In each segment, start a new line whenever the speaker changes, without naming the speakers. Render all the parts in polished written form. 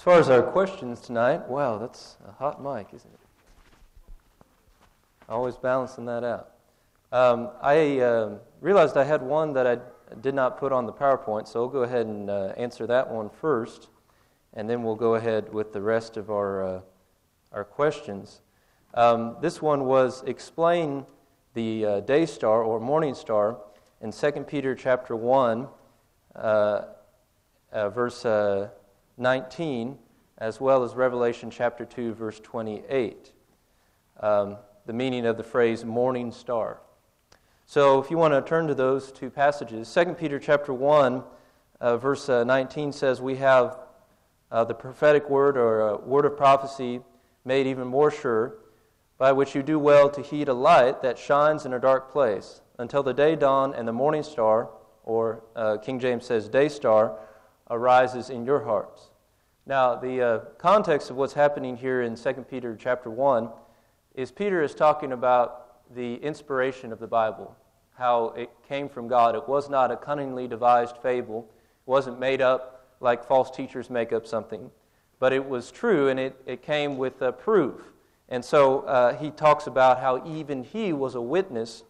As far as our questions tonight, wow, that's a hot mic, isn't it? Always balancing that out. I realized I had one that I did not put on the PowerPoint, so I'll go ahead and answer that one first, and then we'll go ahead with the rest of our questions. This one was explain the day star or morning star in 2 Peter chapter 1, verse 19, as well as Revelation chapter 2, verse 28. The meaning of the phrase morning star. So if you want to turn to those two passages, 2 Peter chapter 1, verse 19 says, we have the prophetic word or a word of prophecy made even more sure, by which you do well to heed a light that shines in a dark place, until the day dawn and the morning star, or King James says day star, arises in your hearts. Now, the context of what's happening here in 2 Peter chapter 1 is Peter is talking about the inspiration of the Bible, how it came from God. It was not a cunningly devised fable. It wasn't made up like false teachers make up something. But it was true, and it came with proof. And so he talks about how even he was a witness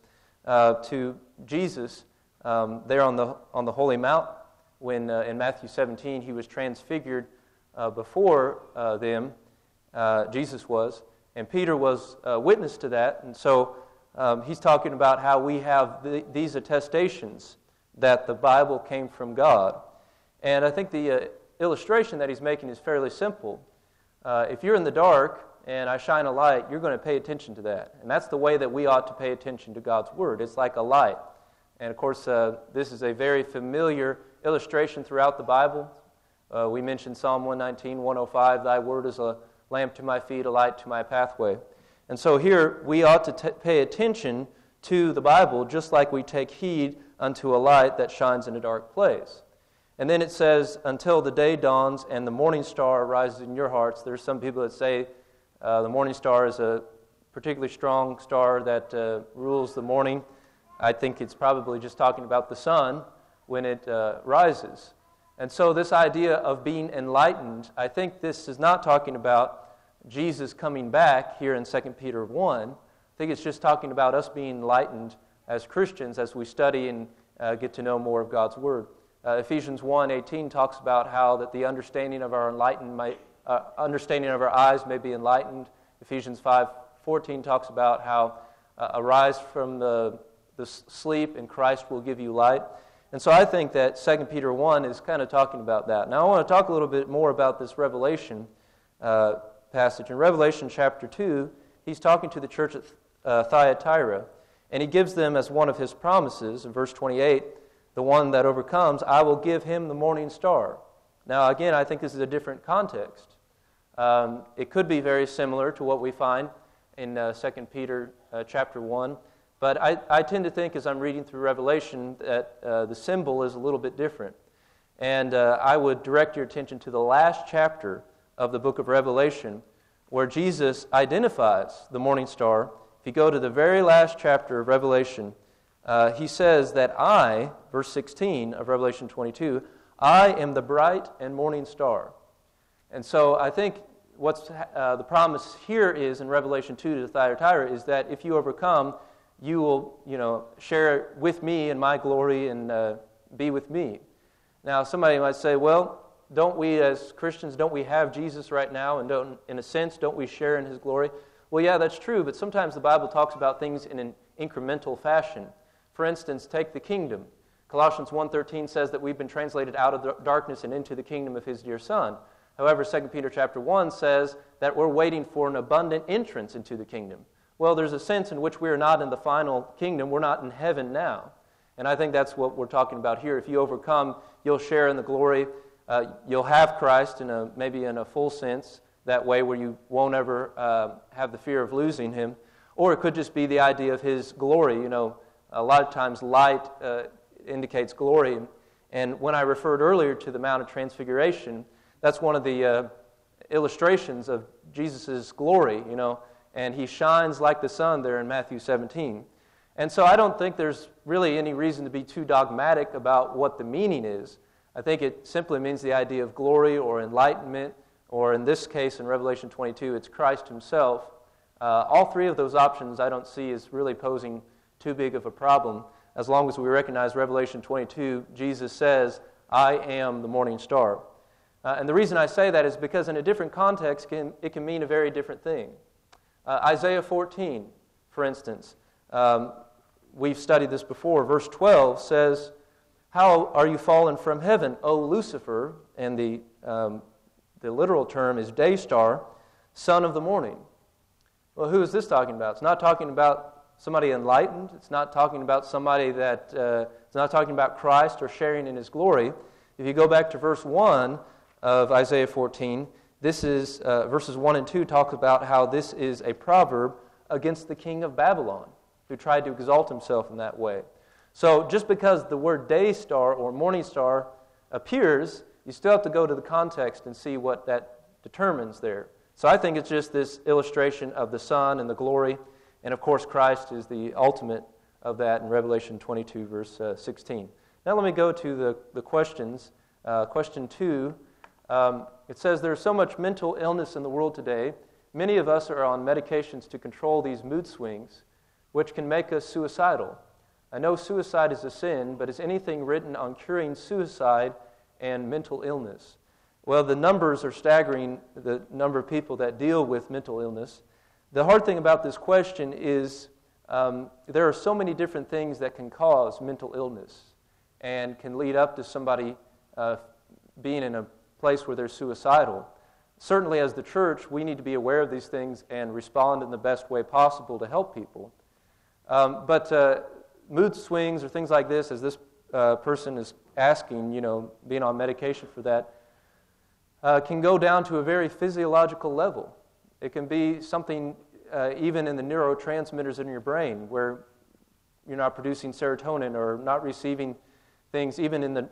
to Jesus there on the Holy Mount when in Matthew 17 he was transfigured before them, Jesus was, and Peter was a witness to that. And so he's talking about how we have these attestations that the Bible came from God. And I think the illustration that he's making is fairly simple. If you're in the dark and I shine a light, you're going to pay attention to that. And that's the way that we ought to pay attention to God's Word. It's like a light. And of course, this is a very familiar illustration throughout the Bible. We mentioned Psalm 119, 105, Thy Word is a lamp to my feet, a light to my pathway. And so here we ought to pay attention to the Bible just like we take heed unto a light that shines in a dark place. And then it says, until the day dawns and the morning star arises in your hearts. There's some people that say the morning star is a particularly strong star that rules the morning. I think it's probably just talking about the sun when it rises. And so this idea of being enlightened, I think this is not talking about Jesus coming back here in 2 Peter 1. I think it's just talking about us being enlightened as Christians as we study and get to know more of God's Word. Ephesians 1:18 talks about how that the understanding of our understanding of our eyes may be enlightened. Ephesians 5:14 talks about how arise from the sleep and Christ will give you light. And so I think that 2 Peter 1 is kind of talking about that. Now I want to talk a little bit more about this Revelation passage. In Revelation chapter 2, he's talking to the church at Thyatira, and he gives them as one of his promises, in verse 28, the one that overcomes, I will give him the morning star. Now again, I think this is a different context. It could be very similar to what we find in 2 Peter chapter 1, but I tend to think as I'm reading through Revelation that the symbol is a little bit different. And I would direct your attention to the last chapter of the book of Revelation where Jesus identifies the morning star. If you go to the very last chapter of Revelation, he says that I, verse 16 of Revelation 22, I am the bright and morning star. And so I think what's the promise here is in Revelation 2 to Thyatira is that if you overcome, you will, share with me in my glory and be with me. Now, somebody might say, well, don't we as Christians, don't we have Jesus right now? And in a sense, don't we share in His glory? Well, yeah, that's true, but sometimes the Bible talks about things in an incremental fashion. For instance, take the kingdom. Colossians 1:13 says that we've been translated out of darkness and into the kingdom of His dear Son. However, 2 Peter chapter 1 says that we're waiting for an abundant entrance into the kingdom. Well, there's a sense in which we are not in the final kingdom. We're not in heaven now. And I think that's what we're talking about here. If you overcome, you'll share in the glory. You'll have Christ maybe in a full sense, that way where you won't ever have the fear of losing Him. Or it could just be the idea of His glory. A lot of times light indicates glory. And when I referred earlier to the Mount of Transfiguration, that's one of the illustrations of Jesus' glory, and He shines like the sun there in Matthew 17. And so I don't think there's really any reason to be too dogmatic about what the meaning is. I think it simply means the idea of glory or enlightenment or in this case in Revelation 22, it's Christ himself. All three of those options I don't see as really posing too big of a problem, as long as we recognize Revelation 22, Jesus says, I am the morning star. And the reason I say that is because in a different context, it can mean a very different thing. Isaiah 14, for instance, we've studied this before. Verse 12 says, how are you fallen from heaven, O Lucifer? And the literal term is day star, son of the morning. Well, who is this talking about? It's not talking about somebody enlightened. It's not talking about somebody that, it's not talking about Christ or sharing in his glory. If you go back to verse 1 of Isaiah 14, this is, verses 1 and 2 talk about how this is a proverb against the king of Babylon, who tried to exalt himself in that way. So just because the word day star or morning star appears, you still have to go to the context and see what that determines there. So I think it's just this illustration of the sun and the glory, and of course Christ is the ultimate of that in Revelation 22, verse 16. Now let me go to the questions. Question 2, it says there's so much mental illness in the world today. Many of us are on medications to control these mood swings, which can make us suicidal. I know suicide is a sin, but is anything written on curing suicide and mental illness? Well, the numbers are staggering, the number of people that deal with mental illness. The hard thing about this question is there are so many different things that can cause mental illness and can lead up to somebody being in a place where they're suicidal. Certainly as the church, we need to be aware of these things and respond in the best way possible to help people. But mood swings or things like this, as this person is asking, being on medication for that, can go down to a very physiological level. It can be something even in the neurotransmitters in your brain where you're not producing serotonin or not receiving things even in the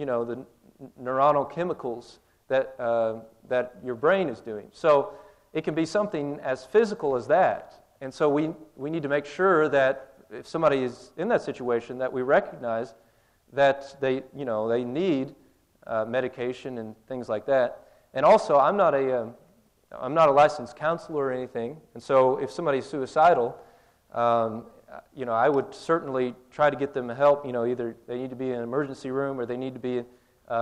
neuronal chemicals that your brain is doing. So it can be something as physical as that. And so we need to make sure that if somebody is in that situation, that we recognize that they need medication and things like that. And also, I'm not a licensed counselor or anything. And so, if somebody's suicidal, I would certainly try to get them help. Either they need to be in an emergency room or they need to be,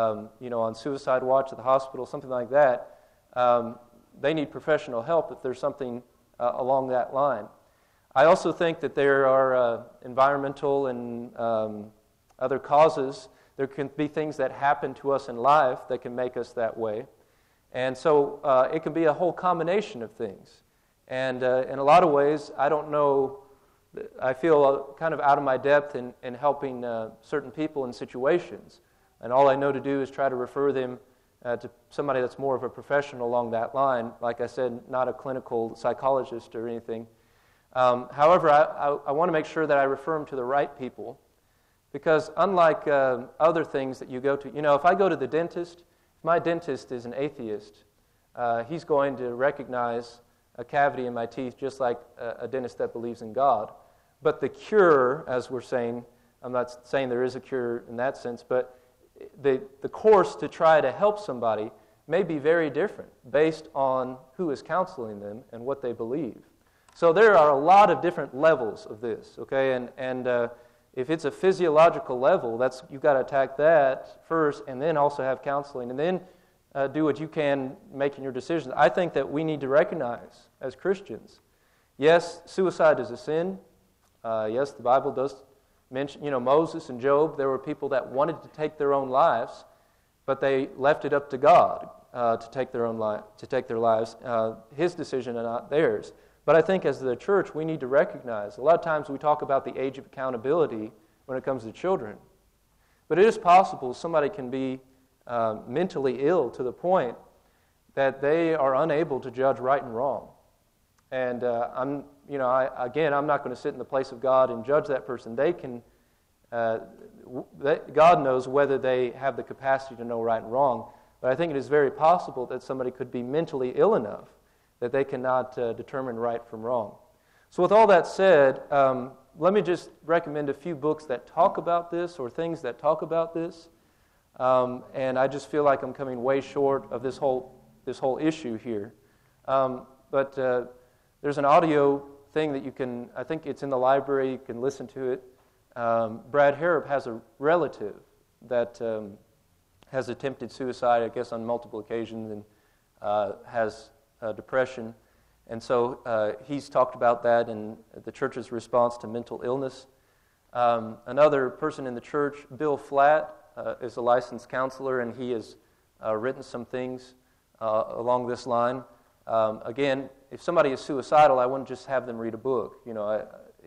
on suicide watch at the hospital, something like that. They need professional help if there's something along that line. I also think that there are environmental and other causes. There can be things that happen to us in life that can make us that way. And so it can be a whole combination of things. And in a lot of ways, I don't know, I feel kind of out of my depth in helping certain people in situations. And all I know to do is try to refer them to somebody that's more of a professional along that line. Like I said, not a clinical psychologist or anything. However, I want to make sure that I refer them to the right people, because unlike other things that you go to, if I go to the dentist, if my dentist is an atheist, he's going to recognize a cavity in my teeth just like a dentist that believes in God. But the cure, as we're saying, I'm not saying there is a cure in that sense, but the course to try to help somebody may be very different based on who is counseling them and what they believe. So there are a lot of different levels of this, okay? And if it's a physiological level, you've got to attack that first, and then also have counseling, and then do what you can making your decisions. I think that we need to recognize as Christians, yes, suicide is a sin. Yes, the Bible does mention, Moses and Job. There were people that wanted to take their own lives, but they left it up to God to take their lives. His decision and not theirs. But I think as the church, we need to recognize, a lot of times we talk about the age of accountability when it comes to children. But it is possible somebody can be mentally ill to the point that they are unable to judge right and wrong. And I'm not going to sit in the place of God and judge that person. They can, God knows whether they have the capacity to know right and wrong. But I think it is very possible that somebody could be mentally ill enough that they cannot determine right from wrong. So with all that said, let me just recommend a few books that talk about this or things that talk about this. And I just feel like I'm coming way short of this this whole issue here. But there's an audio thing that you can, I think it's in the library, you can listen to it. Brad Harrop has a relative that has attempted suicide, I guess, on multiple occasions, and has depression. And so he's talked about that and the church's response to mental illness. Another person in the church, Bill Flatt, is a licensed counselor, and he has written some things along this line. Again, if somebody is suicidal, I wouldn't just have them read a book. You know,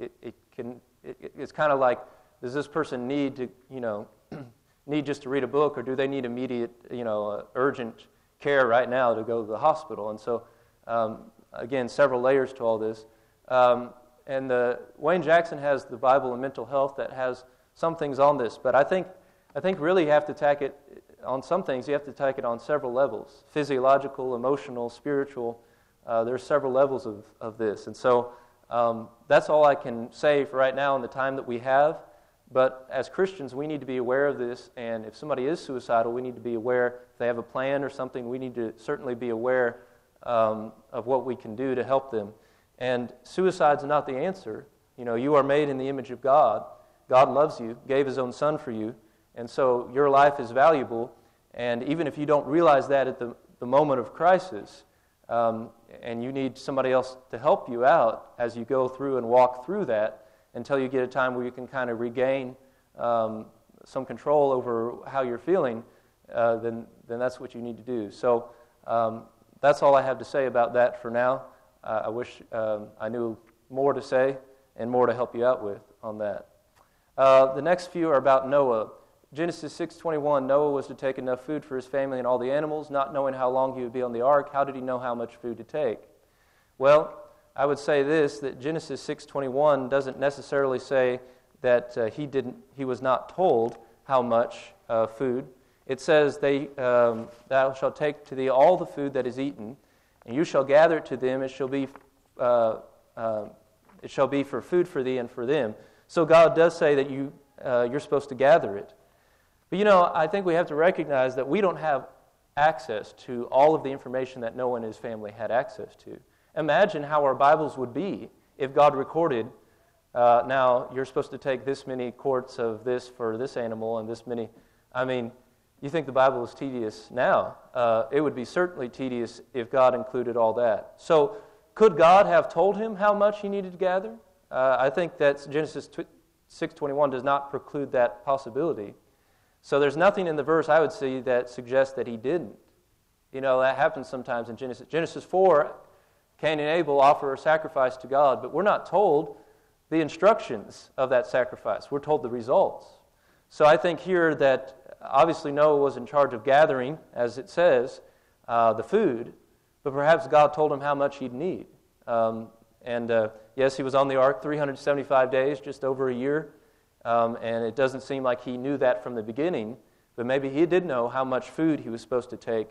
it's kind of like, does this person need to, need just to read a book, or do they need immediate, urgent care right now to go to the hospital? And so, again, several layers to all this. And Wayne Jackson has the Bible and Mental Health that has some things on this, but I think really you have to attack it on some things. You have to attack it on several levels: physiological, emotional, spiritual. There's several levels of this, and so that's all I can say for right now in the time that we have. But as Christians, we need to be aware of this, and if somebody is suicidal, we need to be aware. If they have a plan or something, we need to certainly be aware of what we can do to help them. And suicide's not the answer. You are made in the image of God. God loves you, gave His own Son for you, and so your life is valuable. And even if you don't realize that at the moment of crisis, and you need somebody else to help you out as you go through and walk through that until you get a time where you can kind of regain some control over how you're feeling, then that's what you need to do. So that's all I have to say about that for now. I wish I knew more to say and more to help you out with on that. The next few are about Noah. Genesis 6:21, Noah was to take enough food for his family and all the animals, not knowing how long he would be on the ark. How did he know how much food to take? Well, I would say this, that Genesis 6:21 doesn't necessarily say that he was not told how much food. It says, thou shalt take to thee all the food that is eaten, and you shall gather it to them. It shall be for food for thee and for them. So God does say that you're supposed to gather it. But I think we have to recognize that we don't have access to all of the information that Noah and his family had access to. Imagine how our Bibles would be if God recorded, now you're supposed to take this many quarts of this for this animal and this many. I mean, you think the Bible is tedious now. It would be certainly tedious if God included all that. So could God have told him how much he needed to gather? I think that Genesis 6:21 does not preclude that possibility. So there's nothing in the verse I would see that suggests that he didn't. That happens sometimes in Genesis. Genesis 4, Cain and Abel offer a sacrifice to God, but we're not told the instructions of that sacrifice. We're told the results. So I think here that obviously Noah was in charge of gathering, as it says, the food, but perhaps God told him how much he'd need. Yes, he was on the ark 375 days, just over a year. And it doesn't seem like he knew that from the beginning, but maybe he did know how much food he was supposed to take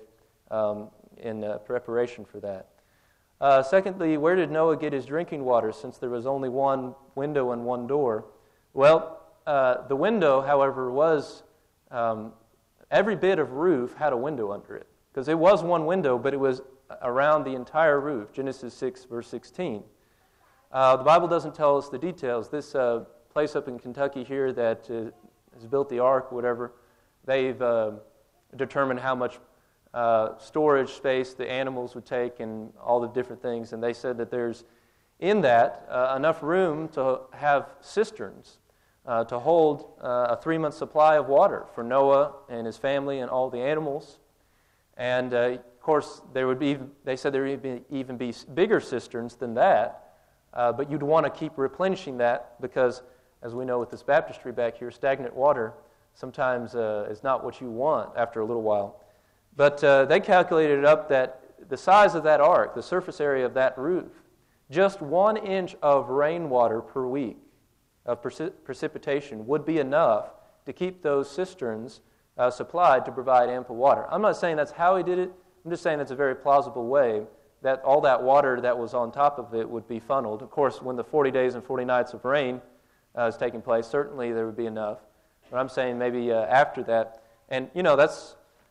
in preparation for that. Secondly, where did Noah get his drinking water, since there was only one window and one door? Well, the window, however, was every bit of roof had a window under it, because it was one window, but it was around the entire roof. Genesis 6, verse 16. The Bible doesn't tell us the details. This place up in Kentucky here that has built the ark, whatever, they've determined how much storage space the animals would take and all the different things, and they said that there's in that enough room to have cisterns to hold a 3-month supply of water for Noah and his family and all the animals. And of course, they said there would even be bigger cisterns than that, but you'd want to keep replenishing that because, as we know with this baptistry back here, stagnant water sometimes is not what you want after a little while. But they calculated it up that the size of that ark, the surface area of that roof, just 1 inch of rainwater per week of precipitation would be enough to keep those cisterns supplied to provide ample water. I'm not saying that's how he did it. I'm just saying that's a very plausible way that all that water that was on top of it would be funneled. Of course, when the 40 days and 40 nights of rain is taking place, certainly there would be enough. But I'm saying maybe after that. And, that's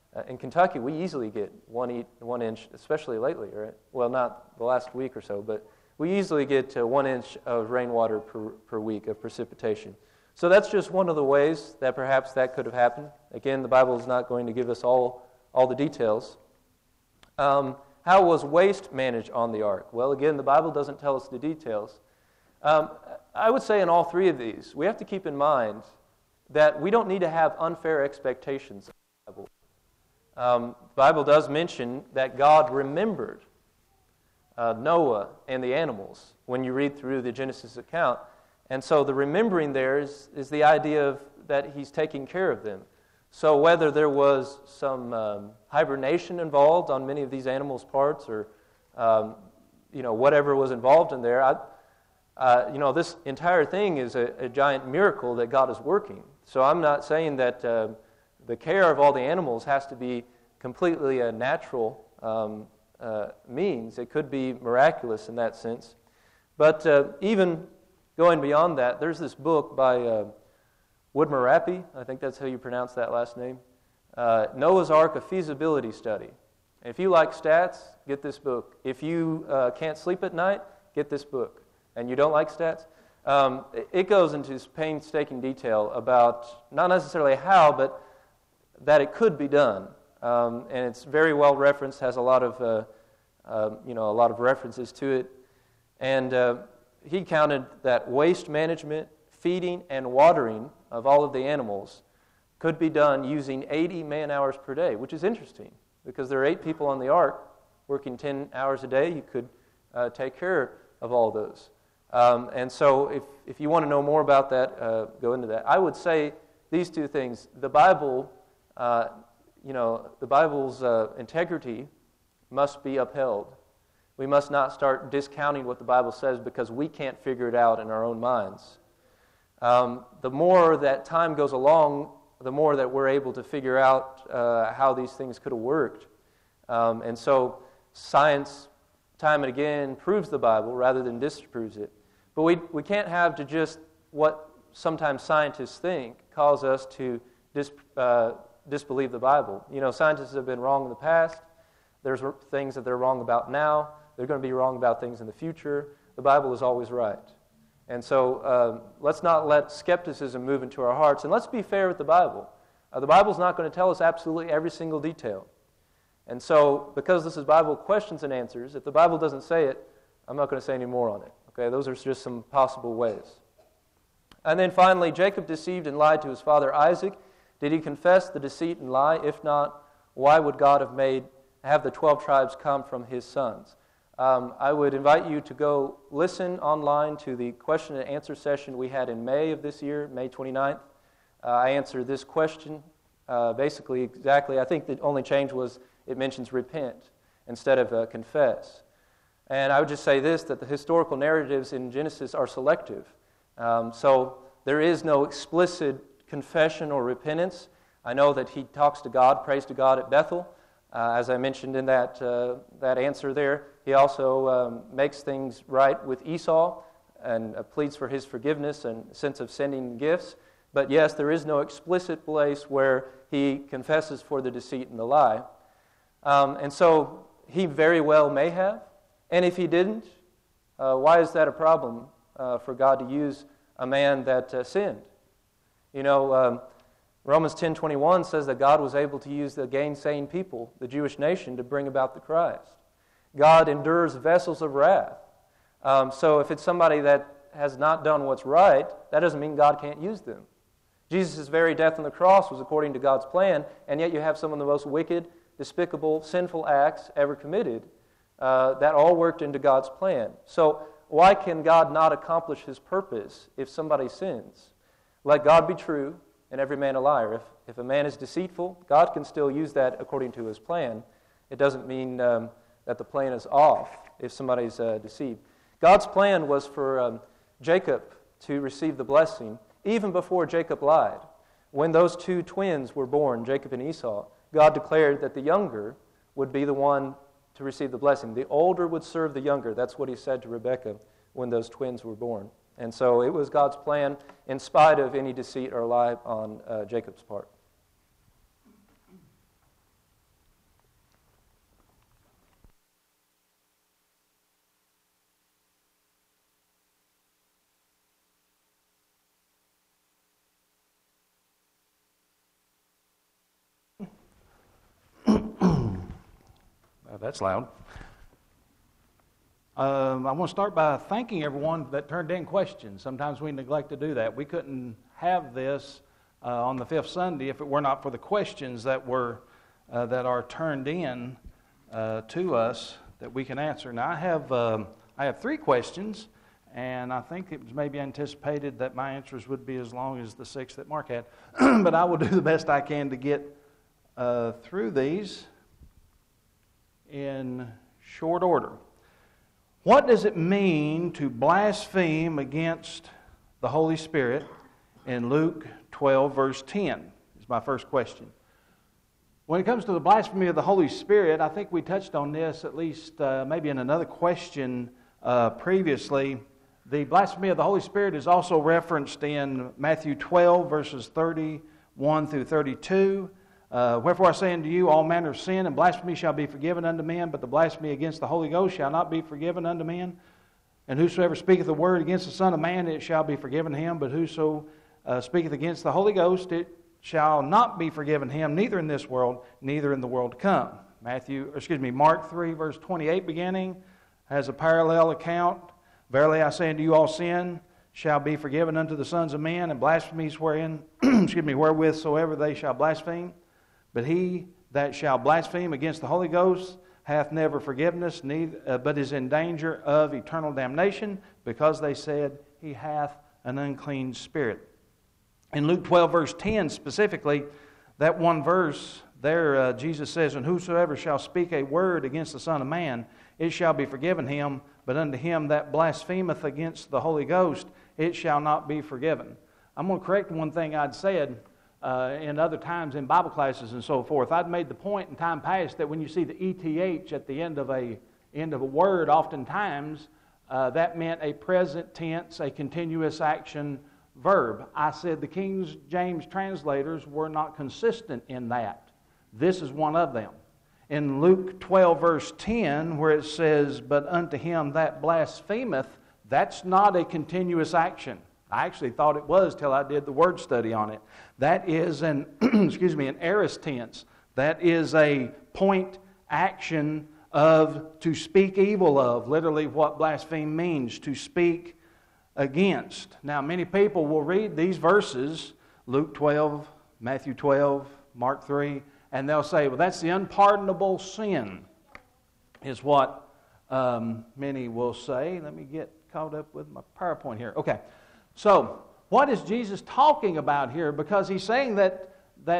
In Kentucky, we easily get 1 inch, especially lately, right? Well, not the last week or so, but we easily get 1 inch of rainwater per week of precipitation. So that's just one of the ways that perhaps that could have happened. Again, the Bible is not going to give us all the details. How was waste managed on the ark? Well, again, the Bible doesn't tell us the details. I would say in all three of these, we have to keep in mind that we don't need to have unfair expectations of the Bible. The Bible does mention that God remembered Noah and the animals when you read through the Genesis account. And so the remembering there is the idea of that he's taking care of them. So whether there was some hibernation involved on many of these animals' parts or whatever was involved in there, this entire thing is a giant miracle that God is working. So I'm not saying that the care of all the animals has to be completely a natural means. It could be miraculous in that sense. But even going beyond that, there's this book by Woodmarappy, I think that's how you pronounce that last name, Noah's Ark, A Feasibility Study. If you like stats, get this book. If you can't sleep at night, get this book. And you don't like stats, it goes into painstaking detail about not necessarily how, but that it could be done. And it's very well referenced, has a lot of references to it. And he counted that waste management, feeding, and watering of all of the animals could be done using 80 man-hours per day, which is interesting because there are 8 people on the ark working 10 hours a day. You could take care of all those. And so if you want to know more about that, go into that. I would say these two things. The Bible, the Bible's integrity must be upheld. We must not start discounting what the Bible says because we can't figure it out in our own minds. The more that time goes along, the more that we're able to figure out how these things could have worked. And so science, time and again, proves the Bible rather than disproves it. But we can't have to just what sometimes scientists think cause us to disbelieve the Bible. Scientists have been wrong in the past. There's things that they're wrong about now. They're going to be wrong about things in the future. The Bible is always right. And so let's not let skepticism move into our hearts. And let's be fair with the Bible. The Bible's not going to tell us absolutely every single detail. And so because this is Bible questions and answers, if the Bible doesn't say it, I'm not going to say any more on it. Okay, those are just some possible ways. And then finally, Jacob deceived and lied to his father Isaac. Did he confess the deceit and lie? If not, why would God have the 12 tribes come from his sons? I would invite you to go listen online to the question and answer session we had in May of this year, May 29th. I answered this question basically exactly. I think the only change was it mentions repent instead of confess. And I would just say this, that the historical narratives in Genesis are selective. So there is no explicit confession or repentance. I know that he talks to God, prays to God at Bethel. As I mentioned in that answer there, he also makes things right with Esau and pleads for his forgiveness and sense of sending gifts. But yes, there is no explicit place where he confesses for the deceit and the lie. And so he very well may have. And if he didn't, why is that a problem for God to use a man that sinned? Romans 10:21 says that God was able to use the gainsaying people, the Jewish nation, to bring about the Christ. God endures vessels of wrath. So if it's somebody that has not done what's right, that doesn't mean God can't use them. Jesus' very death on the cross was according to God's plan, and yet you have some of the most wicked, despicable, sinful acts ever committed that all worked into God's plan. So why can God not accomplish his purpose if somebody sins? Let God be true and every man a liar. If a man is deceitful, God can still use that according to his plan. It doesn't mean that the plan is off if somebody's deceived. God's plan was for Jacob to receive the blessing even before Jacob lied. When those two twins were born, Jacob and Esau, God declared that the younger would be the one to receive the blessing. The older would serve the younger. That's what he said to Rebekah when those twins were born. And so it was God's plan in spite of any deceit or lie on Jacob's part.
That's loud. I want to start by thanking everyone that turned in questions. Sometimes we neglect to do that. We couldn't have this on the fifth Sunday if it were not for the questions that are turned in to us that we can answer. Now, I have 3 questions, and I think it was maybe anticipated that my answers would be as long as the 6 that Mark had. But I will do the best I can to get through these in short order. What does it mean to blaspheme against the Holy Spirit in Luke 12, verse 10? Is my first question. When it comes to the blasphemy of the Holy Spirit, I think we touched on this at least maybe in another question previously. The blasphemy of the Holy Spirit is also referenced in Matthew 12, verses 31 through 32. Wherefore I say unto you, all manner of sin and blasphemy shall be forgiven unto men, but the blasphemy against the Holy Ghost shall not be forgiven unto men. And whosoever speaketh a word against the Son of Man, it shall be forgiven him. But whoso speaketh against the Holy Ghost, it shall not be forgiven him, neither in this world, neither in the world to come. Mark 3, verse 28 beginning, has a parallel account. Verily I say unto you, all sin shall be forgiven unto the sons of men, and blasphemies wherewith soever they shall blaspheme. But he that shall blaspheme against the Holy Ghost hath never forgiveness, but is in danger of eternal damnation, because they said, he hath an unclean spirit. In Luke 12, verse 10 specifically, that one verse there, Jesus says, and whosoever shall speak a word against the Son of Man, it shall be forgiven him, but unto him that blasphemeth against the Holy Ghost, it shall not be forgiven. I'm going to correct one thing I'd said in other times in Bible classes and so forth. I'd made the point in time past that when you see the ETH at the end of a word, oftentimes that meant a present tense, a continuous action verb. I said the King James translators were not consistent in that. This is one of them. In Luke 12, verse 10, where it says, but unto him that blasphemeth, that's not a continuous action. I actually thought it was till I did the word study on it. That is an aorist tense. That is a point action of to speak evil of, literally what blaspheme means, to speak against. Now, many people will read these verses, Luke 12, Matthew 12, Mark 3, and they'll say, well, that's the unpardonable sin, is what many will say. Let me get caught up with my PowerPoint here. Okay. So, what is Jesus talking about here? Because he's saying that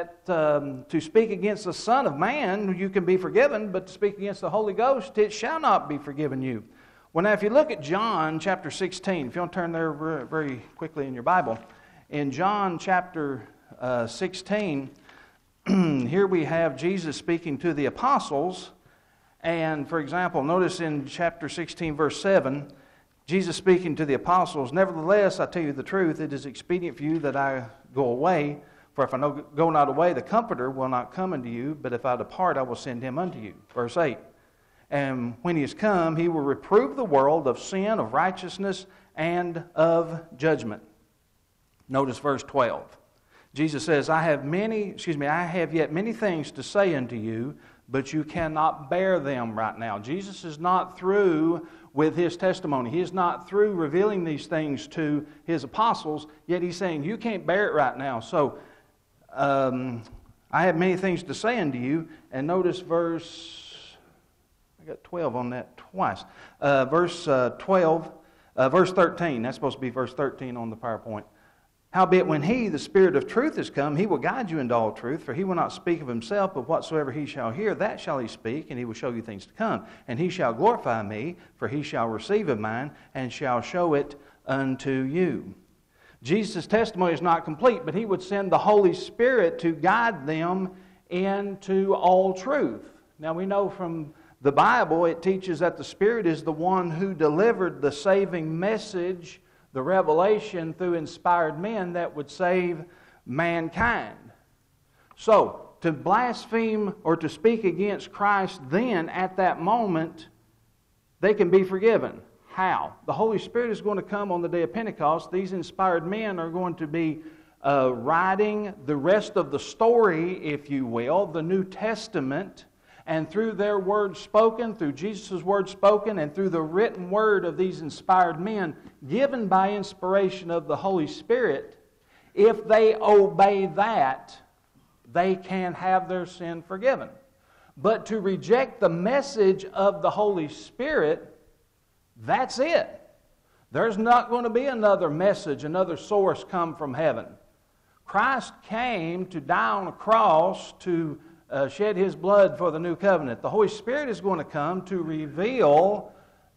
to speak against the Son of Man, you can be forgiven, but to speak against the Holy Ghost, it shall not be forgiven you. Well, now, if you look at John chapter 16, if you want to turn there very quickly in your Bible, in John chapter 16, here we have Jesus speaking to the apostles, and, for example, notice in chapter 16, verse 7, Jesus speaking to the apostles, nevertheless, I tell you the truth, it is expedient for you that I go away. For if I go not away, the Comforter will not come unto you, but if I depart, I will send him unto you. Verse 8. And when he is come, he will reprove the world of sin, of righteousness, and of judgment. Notice verse 12. Jesus says, I have yet many things to say unto you, but you cannot bear them right now. Jesus is not through with his testimony. He is not through revealing these things to his apostles, yet he's saying, you can't bear it right now. So, I have many things to say unto you. And notice I got 12 on that twice. Verse 13. That's supposed to be verse 13 on the PowerPoint. Howbeit when he, the Spirit of truth, is come, he will guide you into all truth, for he will not speak of himself, but whatsoever he shall hear, that shall he speak, and he will show you things to come. And he shall glorify me, for he shall receive of mine, and shall show it unto you. Jesus' testimony is not complete, but he would send the Holy Spirit to guide them into all truth. Now we know from the Bible, it teaches that the Spirit is the one who delivered the saving message, the revelation through inspired men that would save mankind. So, to blaspheme or to speak against Christ then, at that moment, they can be forgiven. How? The Holy Spirit is going to come on the day of Pentecost. These inspired men are going to be writing the rest of the story, if you will, the New Testament, and through their words spoken, through Jesus' words spoken, and through the written word of these inspired men, given by inspiration of the Holy Spirit, if they obey that, they can have their sin forgiven. But to reject the message of the Holy Spirit, that's it. There's not going to be another message, another source come from heaven. Christ came to die on a cross to shed His blood for the new covenant. The Holy Spirit is going to come to reveal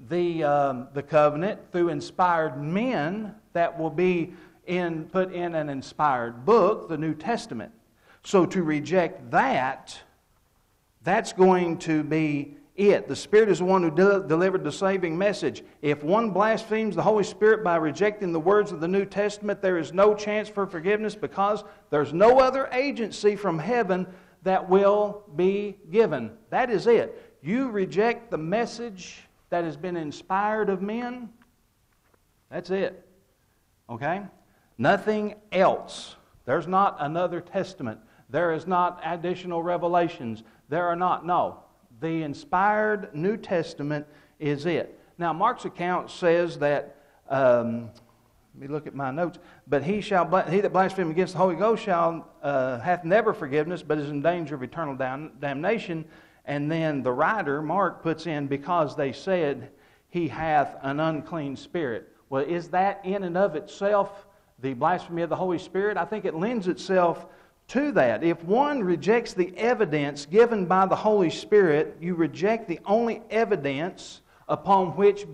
the covenant through inspired men that will be put in an inspired book, the New Testament. So to reject that, that's going to be it. The Spirit is the one who delivered the saving message. If one blasphemes the Holy Spirit by rejecting the words of the New Testament, there is no chance for forgiveness because there's no other agency from heaven that will be given. That is it. You reject the message that has been inspired of men, that's it. Okay? Nothing else. There's not another testament. There is not additional revelations. There are not. No. The inspired New Testament is it. Now, Mark's account says that, let me look at my notes, but he that blasphemeth against the Holy Ghost hath never forgiveness, but is in danger of eternal damnation. And then the writer, Mark, puts in, because they said he hath an unclean spirit. Well, is that in and of itself the blasphemy of the Holy Spirit? I think it lends itself to that. If one rejects the evidence given by the Holy Spirit, you reject the only evidence upon which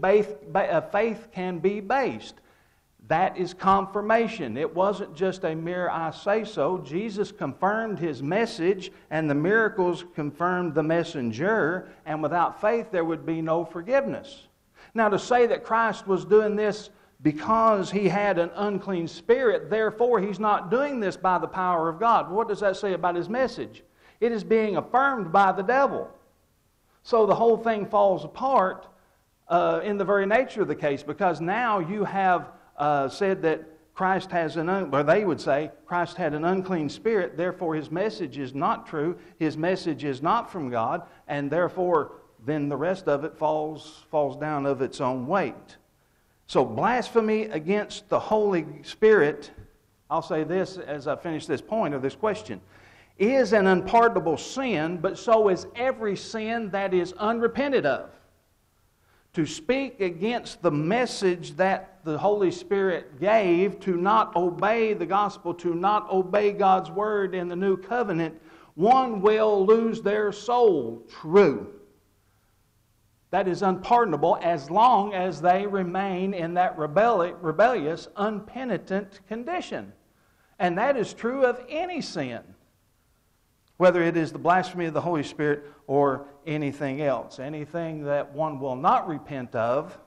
faith can be based. That is confirmation. It wasn't just a mere I say so. Jesus confirmed His message, and the miracles confirmed the messenger, and without faith there would be no forgiveness. Now, to say that Christ was doing this because He had an unclean spirit, therefore He's not doing this by the power of God. What does that say about His message? It is being affirmed by the devil. So the whole thing falls apart in the very nature of the case, because now you have said that Christ has or they would say Christ had an unclean spirit, therefore His message is not true, His message is not from God, and therefore then the rest of it falls down of its own weight. So blasphemy against the Holy Spirit, I'll say this as I finish this point of this question, is an unpardonable sin, but so is every sin that is unrepented of. To speak against the message that the Holy Spirit gave, to not obey the gospel, to not obey God's word in the new covenant, one will lose their soul. True. That is unpardonable as long as they remain in that rebellious, unpenitent condition. And that is true of any sin, whether it is the blasphemy of the Holy Spirit or anything else. Anything that one will not repent of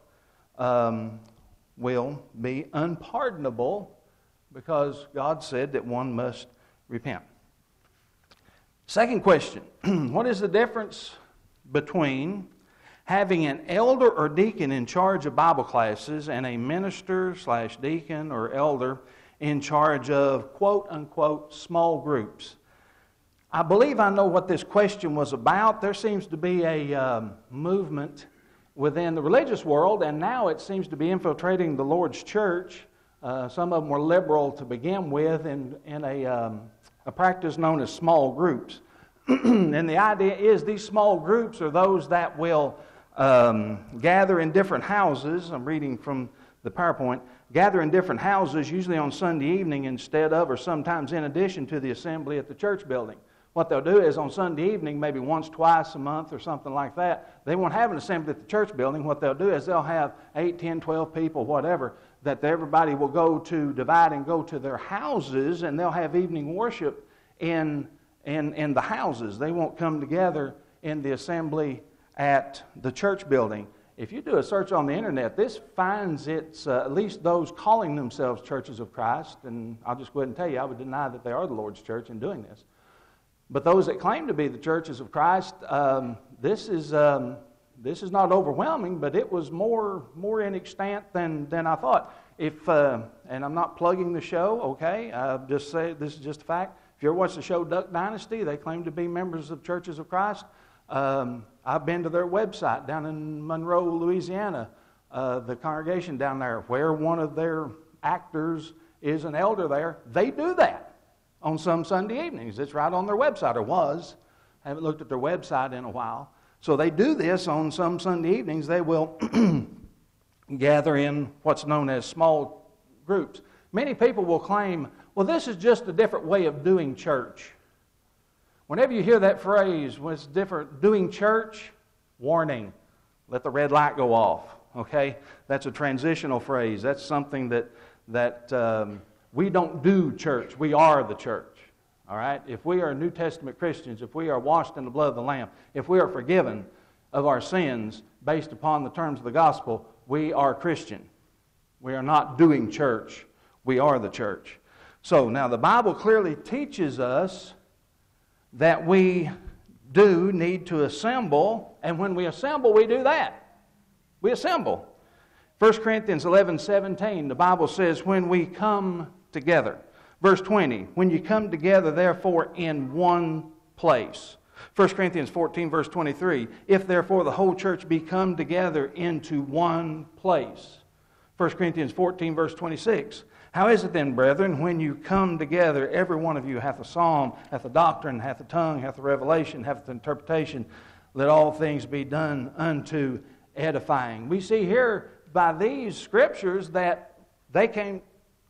will be unpardonable, because God said that one must repent. Second question, what is the difference between having an elder or deacon in charge of Bible classes and a minister / deacon or elder in charge of quote-unquote small groups? I believe I know what this question was about. There seems to be a movement within the religious world, and now it seems to be infiltrating the Lord's church. Some of them were liberal to begin with in a practice known as small groups. And the idea is these small groups are those that will gather in different houses. I'm reading from the PowerPoint. Gather in different houses, usually on Sunday evening instead of, or sometimes in addition to, the assembly at the church building. What they'll do is on Sunday evening, maybe once, twice a month or something like that, they won't have an assembly at the church building. What they'll do is they'll have 8, 10, 12 people, whatever, that everybody will go to, divide and go to their houses, and they'll have evening worship in the houses. They won't come together in the assembly at the church building. If you do a search on the internet, this finds its, at least those calling themselves churches of Christ, and I'll just go ahead and tell you, I would deny that they are the Lord's church in doing this. But those that claim to be the churches of Christ, this is not overwhelming, but it was more in extent than I thought. And I'm not plugging the show, okay? Just say this is just a fact. If you ever watch the show Duck Dynasty, they claim to be members of churches of Christ. I've been to their website down in Monroe, Louisiana, the congregation down there, where one of their actors is an elder there. They do that on some Sunday evenings. It's right on their website, or was. I haven't looked at their website in a while. So they do this on some Sunday evenings. They will gather in what's known as small groups. Many people will claim, well, this is just a different way of doing church. Whenever you hear that phrase, when it's different, doing church, warning, let the red light go off, okay? That's a transitional phrase. That's something that we don't do church. We are the church, all right? If we are New Testament Christians, if we are washed in the blood of the Lamb, if we are forgiven of our sins based upon the terms of the gospel, we are Christian. We are not doing church. We are the church. So now the Bible clearly teaches us that we do need to assemble, and when we assemble, we do that. We assemble. 1 Corinthians 11:17, the Bible says, when we come together. Verse 20, when you come together, therefore, in one place. 1 Corinthians 14, verse 23, if therefore the whole church be come together into one place. 1 Corinthians 14, verse 26, how is it then, brethren, when you come together, every one of you hath a psalm, hath a doctrine, hath a tongue, hath a revelation, hath an interpretation, let all things be done unto edifying. We see here by these scriptures that they came...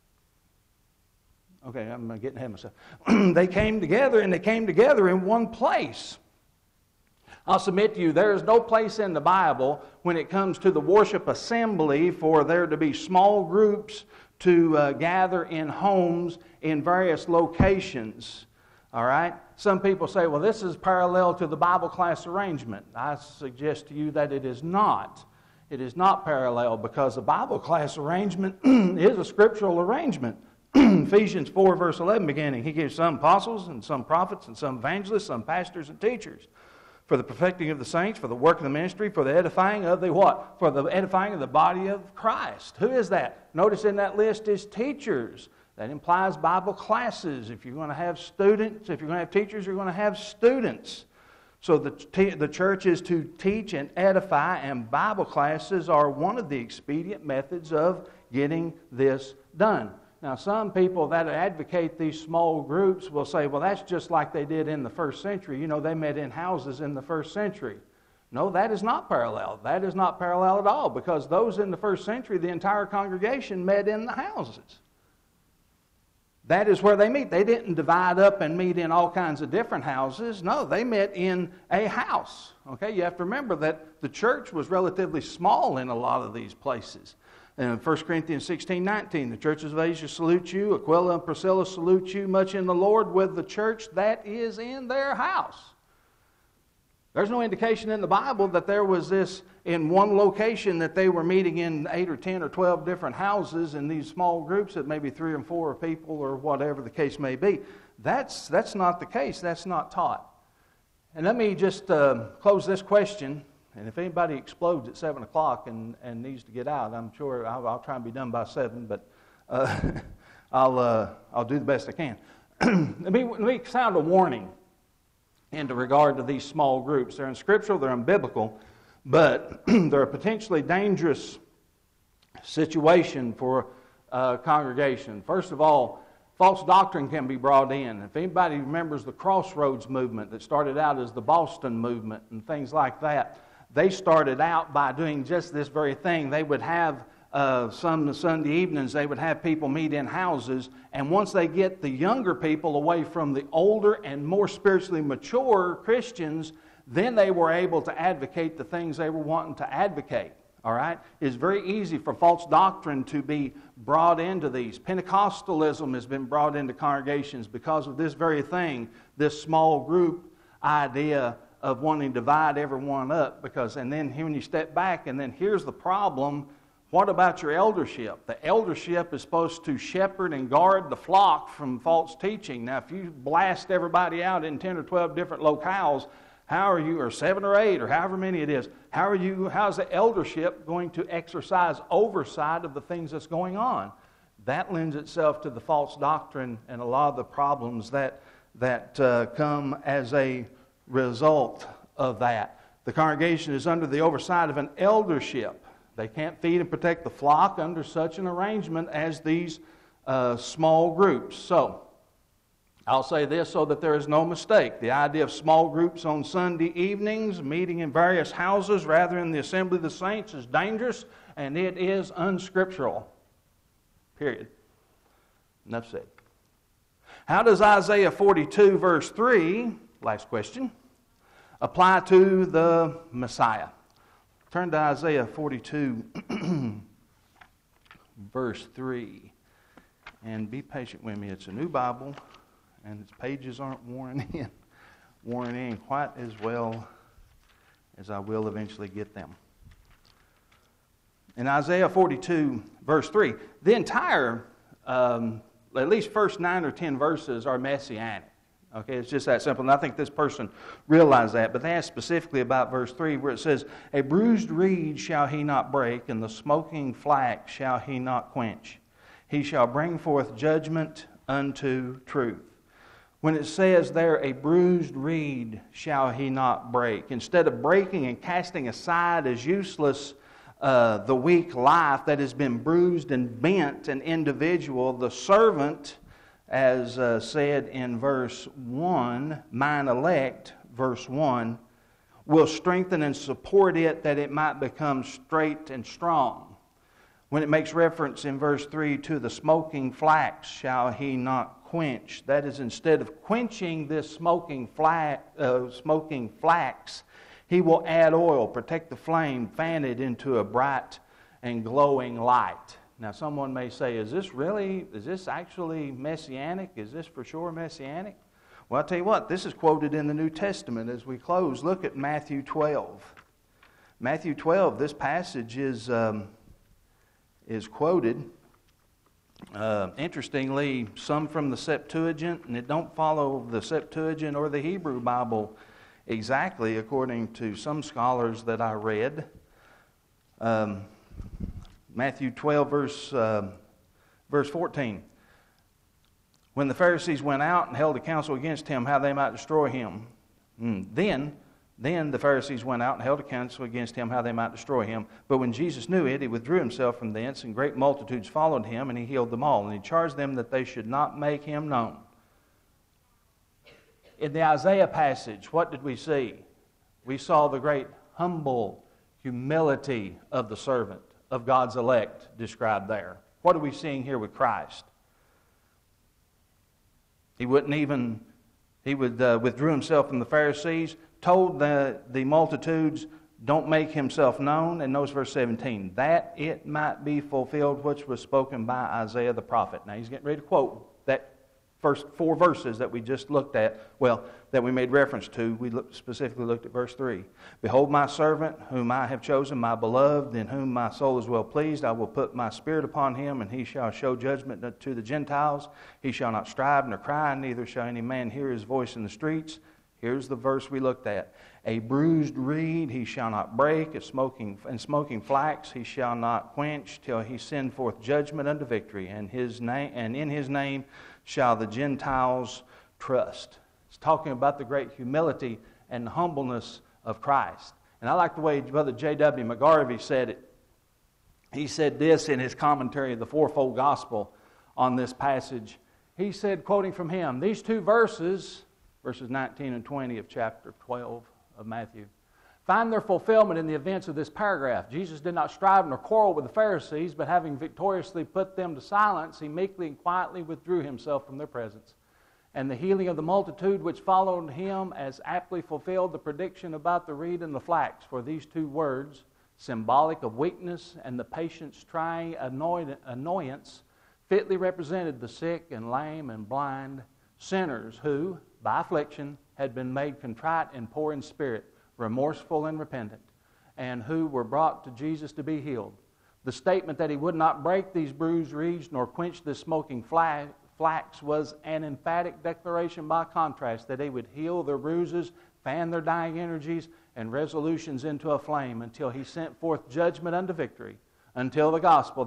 Okay, I'm getting ahead of myself. They came together, and they came together in one place. I'll submit to you, there is no place in the Bible when it comes to the worship assembly for there to be small groups to gather in homes in various locations. All right? Some people say, well, this is parallel to the Bible class arrangement. I suggest to you that it is not. It is not parallel, because the Bible class arrangement is a scriptural arrangement. Ephesians 4, verse 11 beginning, he gives some apostles and some prophets and some evangelists, some pastors and teachers, for the perfecting of the saints, for the work of the ministry, for the edifying of the what? For the edifying of the body of Christ. Who is that? Notice in that list is teachers. That implies Bible classes. If you're going to have students, if you're going to have teachers, you're going to have students. So the church is to teach and edify, and Bible classes are one of the expedient methods of getting this done. Now, some people that advocate these small groups will say, well, that's just like they did in the first century. You know, they met in houses in the first century. No, that is not parallel. That is not parallel at all, because those in the first century, the entire congregation met in the houses. That is where they meet. They didn't divide up and meet in all kinds of different houses. No, they met in a house. Okay, you have to remember that the church was relatively small in a lot of these places. In 1 Corinthians 16:19, the churches of Asia salute you, Aquila and Priscilla salute you much in the Lord with the church that is in their house. There's no indication in the Bible that there was this in one location that they were meeting in 8 or 10 or 12 different houses in these small groups that maybe 3 or 4 people or whatever the case may be. That's not the case. That's not taught. And let me just close this question. And if anybody explodes at 7 o'clock and needs to get out, I'm sure I'll try and be done by 7, but I'll do the best I can. Let me sound a warning in regard to these small groups. They're unscriptural, they're unbiblical, but they're a potentially dangerous situation for a congregation. First of all, false doctrine can be brought in. If anybody remembers the Crossroads movement that started out as the Boston movement and things like that, they started out by doing just this very thing. They would have some Sunday evenings, they would have people meet in houses, and once they get the younger people away from the older and more spiritually mature Christians, then they were able to advocate the things they were wanting to advocate. All right? It's very easy for false doctrine to be brought into these. Pentecostalism has been brought into congregations because of this very thing, this small group idea of wanting to divide everyone up. And then when you step back, and then here's the problem. What about your eldership? The eldership is supposed to shepherd and guard the flock from false teaching. Now, if you blast everybody out in 10 or 12 different locales, how are you, or 7 or 8, or however many it is, how's the eldership going to exercise oversight of the things that's going on? That lends itself to the false doctrine and a lot of the problems that come as a result of that. The congregation is under the oversight of an eldership. They can't feed and protect the flock under such an arrangement as these small groups. So, I'll say this so that there is no mistake. The idea of small groups on Sunday evenings, meeting in various houses rather than the assembly of the saints, is dangerous, and it is unscriptural. Period. Enough said. How does Isaiah 42 verse 3, last question, apply to the Messiah? Turn to Isaiah 42 verse 3. And be patient with me. It's a new Bible, and its pages aren't worn in quite as well as I will eventually get them. In Isaiah 42 verse 3, the entire at least first 9 or 10 verses are messianic. Okay, it's just that simple. And I think this person realized that. But they ask specifically about verse 3 where it says, "A bruised reed shall he not break, and the smoking flax shall he not quench. He shall bring forth judgment unto truth." When it says there, "a bruised reed shall he not break," instead of breaking and casting aside as useless the weak life that has been bruised and bent an individual, the servant, as said in verse 1, "mine elect," verse 1, will strengthen and support it that it might become straight and strong. When it makes reference in verse 3 to the smoking flax shall he not quench, that is, instead of quenching this smoking flax, he will add oil, protect the flame, fan it into a bright and glowing light. Now someone may say, is this actually messianic? Is this for sure messianic? Well, I'll tell you what, this is quoted in the New Testament. As we close, look at Matthew 12. Matthew 12, this passage is quoted. Interestingly, some from the Septuagint, and it don't follow the Septuagint or the Hebrew Bible exactly, according to some scholars that I read. Matthew 12, verse 14. When the Pharisees went out and held a council against him, how they might destroy him. Then the Pharisees went out and held a council against him, how they might destroy him. But when Jesus knew it, he withdrew himself from thence, and great multitudes followed him, and he healed them all. And he charged them that they should not make him known. In the Isaiah passage, what did we see? We saw the great humble humility of the servant, of God's elect, described there. What are we seeing here with Christ? He withdrew himself from the Pharisees, told the multitudes, don't make himself known. And notice verse 17, that it might be fulfilled which was spoken by Isaiah the prophet. Now he's getting ready to quote that first 4 verses that we just looked at, that we made reference to. We specifically looked at verse 3. "Behold my servant, whom I have chosen, my beloved, in whom my soul is well pleased. I will put my spirit upon him, and he shall show judgment to the Gentiles. He shall not strive nor cry, neither shall any man hear his voice in the streets." Here's the verse we looked at. "A bruised reed he shall not break, and smoking flax he shall not quench, till he send forth judgment unto victory, and in his name shall the Gentiles trust." It's talking about the great humility and humbleness of Christ. And I like the way Brother J.W. McGarvey said it. He said this in his commentary of the Fourfold Gospel on this passage. He said, quoting from him, these 2 verses 19 and 20 of chapter 12 of Matthew, find their fulfillment in the events of this paragraph. Jesus did not strive nor quarrel with the Pharisees, but having victoriously put them to silence, he meekly and quietly withdrew himself from their presence. And the healing of the multitude which followed him as aptly fulfilled the prediction about the reed and the flax. For these 2 words, symbolic of weakness and the patient's trying annoyance, fitly represented the sick and lame and blind sinners who, by affliction, had been made contrite and poor in spirit, remorseful and repentant, and who were brought to Jesus to be healed. The statement that he would not break these bruised reeds nor quench this smoking flax was an emphatic declaration by contrast that he would heal their bruises, fan their dying energies and resolutions into a flame until he sent forth judgment unto victory, until the gospel,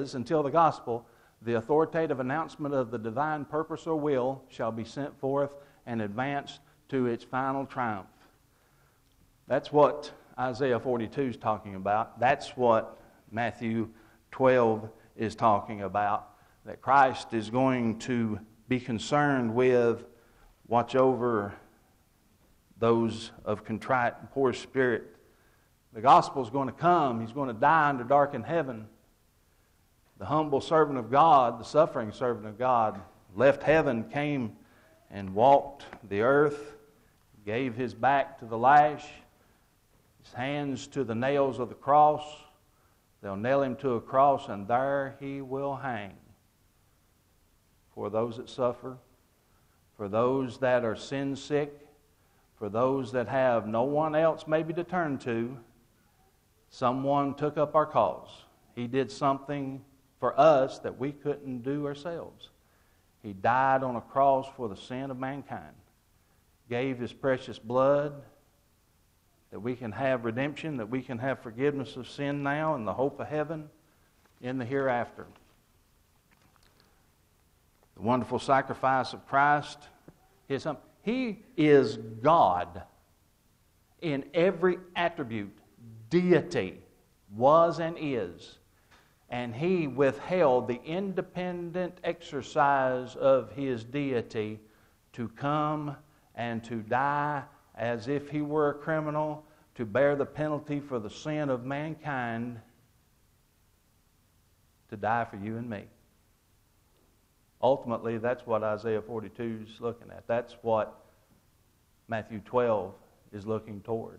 the authoritative announcement of the divine purpose or will shall be sent forth and advanced to its final triumph. That's what Isaiah 42 is talking about. That's what Matthew 12 is talking about. That Christ is going to be concerned with, watch over those of contrite and poor spirit. The gospel is going to come. He's going to die under darkened heaven. The humble servant of God, the suffering servant of God, left heaven, came and walked the earth, gave his back to the lash, his hands to the nails of the cross. They'll nail him to a cross, and there he will hang. For those that suffer, for those that are sin sick, for those that have no one else maybe to turn to, someone took up our cause. He did something for us that we couldn't do ourselves. He died on a cross for the sin of mankind, gave his precious blood that we can have redemption, that we can have forgiveness of sin now and the hope of heaven in the hereafter. The wonderful sacrifice of Christ is He is God in every attribute. Deity was and is. And He withheld the independent exercise of His deity to come and to die as if He were a criminal, to bear the penalty for the sin of mankind, to die for you and me. Ultimately, that's what Isaiah 42 is looking at. That's what Matthew 12 is looking toward.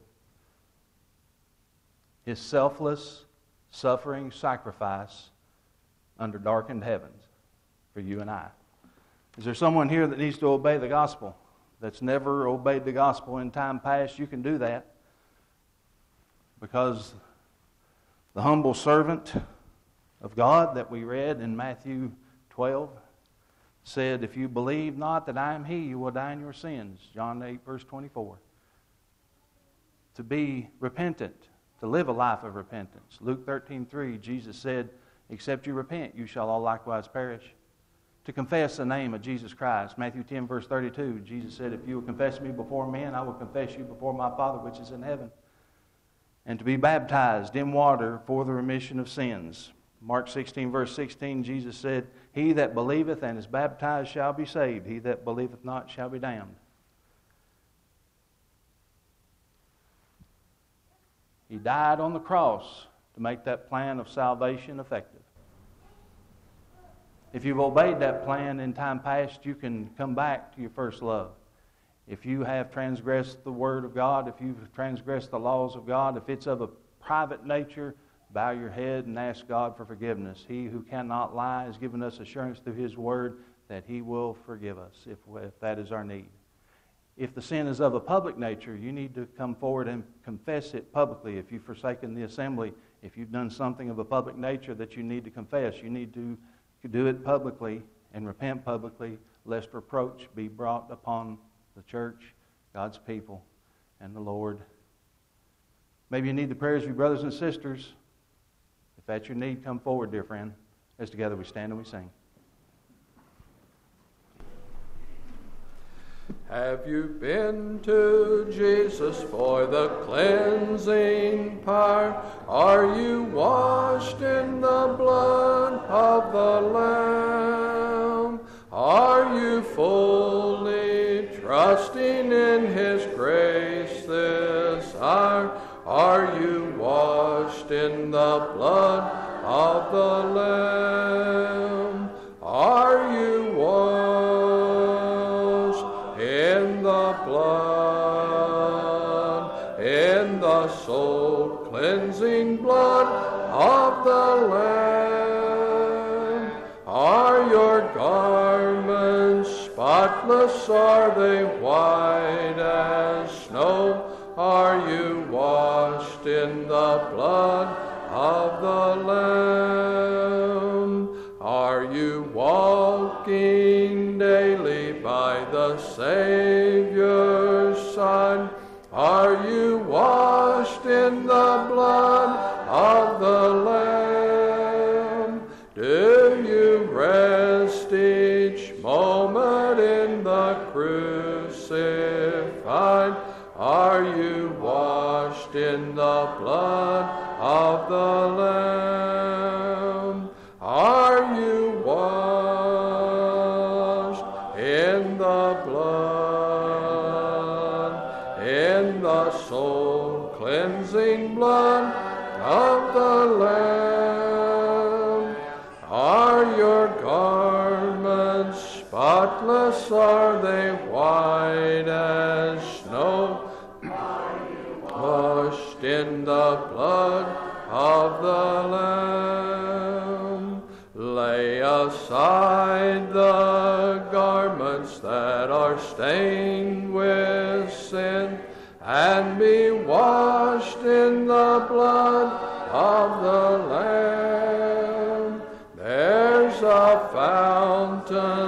His selfless, suffering sacrifice under darkened heavens for you and I. Is there someone here that needs to obey the gospel, that's never obeyed the gospel in time past? You can do that, because the humble servant of God that we read in Matthew 12 said, if you believe not that I am He, you will die in your sins. John 8, verse 24. To be repentant, to live a life of repentance. Luke 13:3, Jesus said, except you repent, you shall all likewise perish. To confess the name of Jesus Christ. Matthew 10, verse 32, Jesus said, if you will confess me before men, I will confess you before my Father which is in heaven. And to be baptized in water for the remission of sins. Mark 16, verse 16, Jesus said, he that believeth and is baptized shall be saved. He that believeth not shall be damned. He died on the cross to make that plan of salvation effective. If you've obeyed that plan in time past, you can come back to your first love. If you have transgressed the Word of God, if you've transgressed the laws of God, if it's of a private nature, bow your head and ask God for forgiveness. He who cannot lie has given us assurance through His Word that He will forgive us if that is our need. If the sin is of a public nature, you need to come forward and confess it publicly. If you've forsaken the assembly, if you've done something of a public nature that you need to confess, you need to do it publicly and repent publicly, lest reproach be brought upon the church, God's people, and the Lord. Maybe you need the prayers of your brothers and sisters. If that's your need, come forward, dear friend, as together we stand and we sing.
Have you been to Jesus for the cleansing power? Are you washed in the blood of the Lamb? Are you fully trusting in His grace this hour? Are you washed in the blood of the Lamb? Are you washed in the blood, in the soul cleansing blood of the Lamb? Are your garments spotless? Are they white as snow? Are you washed in the blood of the Lamb? Are you walking daily by the Savior's side? Are you washed in the blood of the Lamb? Do you rest each moment in the crucified? Are you washed in the blood of the Lamb? Are you washed in the blood, in the soul-cleansing blood of the Lamb? Are your garments spotless? Are they white as snow? Washed in the blood of the Lamb. Lay aside the garments that are stained with sin, and be washed in the blood of the Lamb. There's a fountain